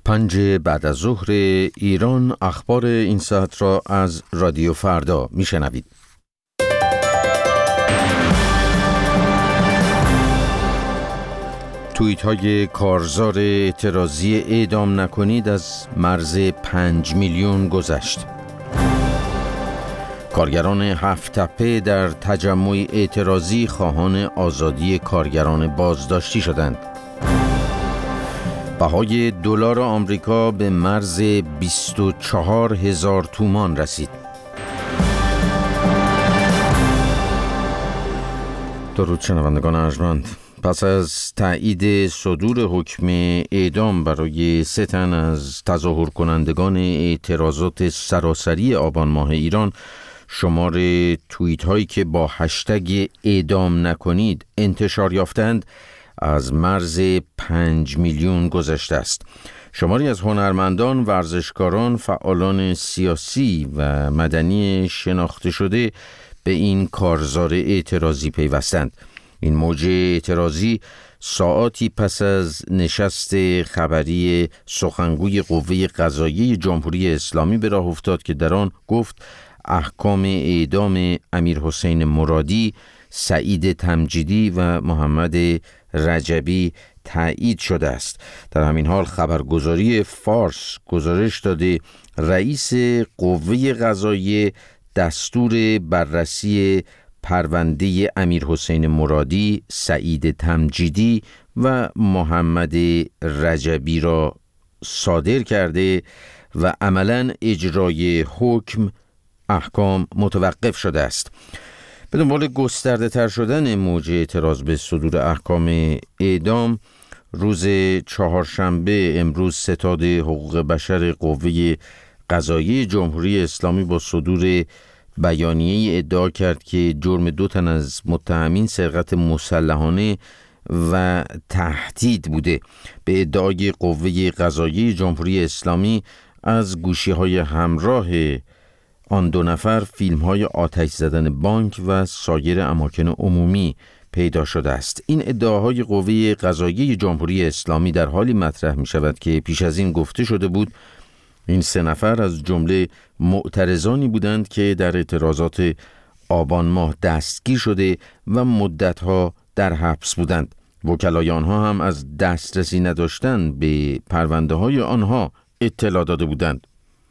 5 بعد از ظهر ایران، اخبار این ساعت را از رادیو فردا میشنوید. توییت های کارزار اعتراضی اعدام نکنید از مرز 5 میلیون گذشت. کارگران هفت تپه در تجمع اعتراضی خواهان آزادی کارگران بازداشتی شدند. بهای دلار آمریکا به مرز 24,000 تومان رسید. درود شنوندگان ارجمند. پس از تایید صدور حکم اعدام برای 3 تن از تظاهر کنندگان اعتراضات سراسری آبان ماه ایران، شمار توییت هایی که با هشتگ اعدام نکنید انتشار یافتند از مرز 5 میلیون گذشته است. شماری از هنرمندان، ورزشکاران، فعالان سیاسی و مدنی شناخته شده به این کارزار اعتراضی پیوستند. این موج اعتراضی ساعاتی پس از نشست خبری سخنگوی قوه قضاییه جمهوری اسلامی به راه افتاد که در آن گفت احکام اعدام امیرحسین مرادی، سعید تمجیدی و محمد رجبی تایید شده است. در همین حال خبرگزاری فارس گزارش داده رئیس قوه قضاییه دستور بررسی پرونده امیرحسین مرادی، سعید تمجیدی و محمد رجبی را صادر کرده و عملاً اجرای حکم احکام متوقف شده است. به دنبال گسترده تر شدن موج اعتراض به صدور احکام اعدام، روز چهارشنبه امروز ستاد حقوق بشر قوه قضاییه جمهوری اسلامی با صدور بیانیه ادعا کرد که جرم 2 تن از متهمین سرقت مسلحانه و تهدید بوده. به ادعای قوه قضاییه جمهوری اسلامی از گوشی‌های همراه آن 2 نفر فیلم‌های آتش زدن بانک و سایر اماکن عمومی پیدا شده است. این ادعاهای قوه قضاییه جمهوری اسلامی در حالی مطرح می‌شود که پیش از این گفته شده بود این 3 نفر از جمله معترضانی بودند که در اعتراضات آبان ماه دستگیر شده و مدت‌ها در حبس بودند. وکلای آنها هم از دسترسی نداشتن به پرونده‌های آنها اطلاع داده بودند.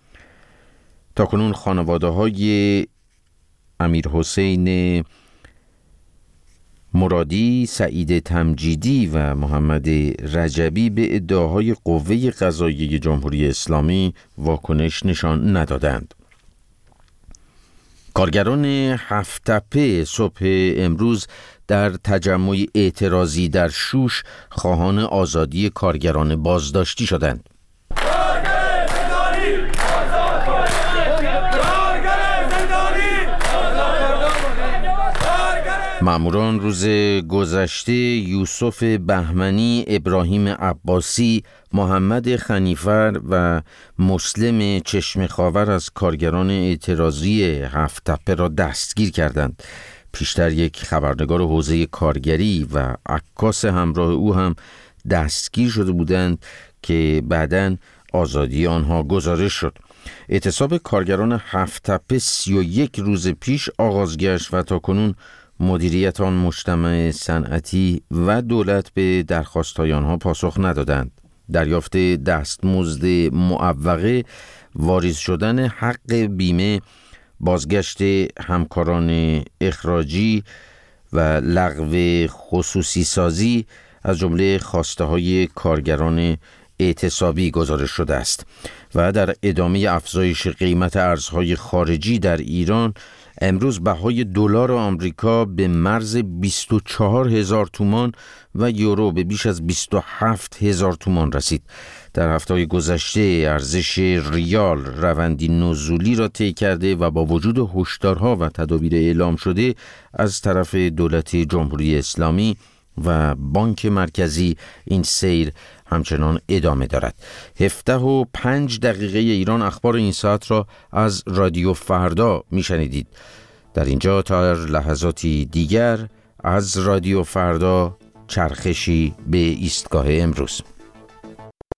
تاکنون خانواده‌های امیرحسین مرادی، سعید تمجیدی و محمد رجبی به ادعاهای قوه قضاییه جمهوری اسلامی واکنش نشان ندادند. کارگران هفت تپه صبح امروز در تجمع اعتراضی در شوش خواهان آزادی کارگران بازداشتی شدند. ماموران روز گذشته یوسف بهمنی، ابراهیم عباسی، محمد خنیفر و مسلم چشمخاور از کارگران اعتراضی هفت تپه را دستگیر کردند. پیشتر یک خبرنگار حوزه کارگری و عکاس همراه او هم دستگیر شده بودند که بعداً آزادی آنها گزارش شد. اعتصاب کارگران هفت تپه 31 روز پیش آغاز گشت و تاکنون مدیریت آن مجتمع صنعتی و دولت به درخواست‌های آنها پاسخ ندادند. دریافت دستمزد معوقه، واریز شدن حق بیمه، بازگشت همکاران اخراجی و لغو خصوصی سازی از جمله خواسته‌های کارگران اعتصابی گزارش شده است. و در ادامه افزایش قیمت ارزهای خارجی در ایران، امروز بهای دلار آمریکا به مرز 24,000 تومان و یورو به بیش از 27,000 تومان رسید. در هفته‌های گذشته ارزش ریال روندی نزولی را طی کرده و با وجود هشدارها و تدابیر اعلام شده از طرف دولت جمهوری اسلامی و بانک مرکزی، این سیر همچنان ادامه دارد. 17:05 ایران، اخبار این ساعت را از رادیو فردا میشنیدید. در اینجا تا لحظاتی دیگر از رادیو فردا، چرخشی به ایستگاه امروز.